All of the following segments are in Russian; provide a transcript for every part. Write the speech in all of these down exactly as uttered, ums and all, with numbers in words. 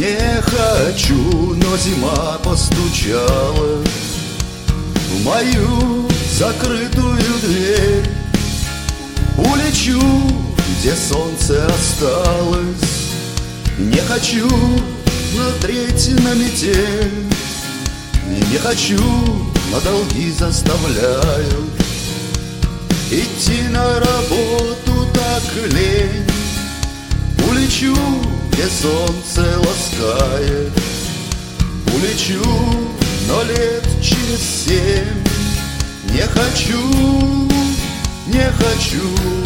Не хочу, но зима постучала в мою закрытую дверь. Улечу, где солнце осталось. Не хочу смотреть на метель. Не хочу, но долги заставляют идти на работу так лень. Улечу, где солнце ласкает. Улечу, но лет через семь. Не хочу, не хочу.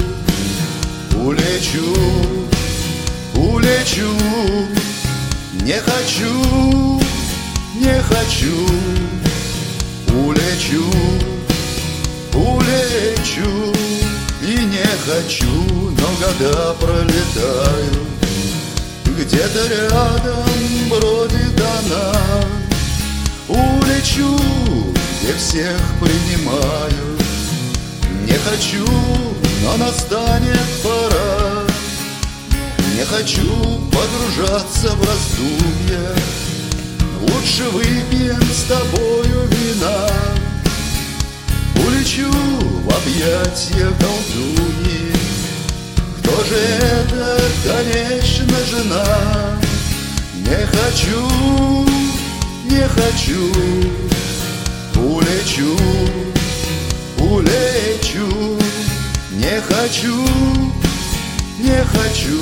Улечу, улечу. Не хочу, не хочу. Улечу, улечу. И не хочу, но года пролетают. Где-то рядом бродит она. Улечу, где всех принимают. Не хочу, но настанет пора. Не хочу погружаться в раздумья. Лучше выпьем с тобою вина. Улечу в объятия колдуньи. Кто же это, конечно, жена? Не хочу, не хочу. Улечу, улечу. Не хочу, не хочу.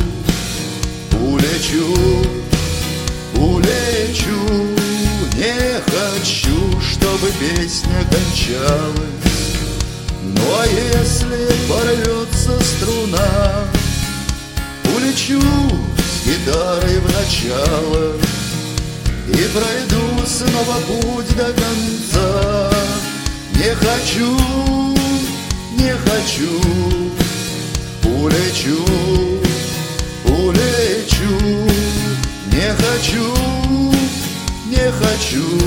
Улечу, улечу. Не хочу, чтобы песня кончалась. Ну а если порвется струна, улечу с гитарой в начало и пройду снова путь до конца. Не хочу, не хочу. Улечу, улечу. Не хочу, не хочу.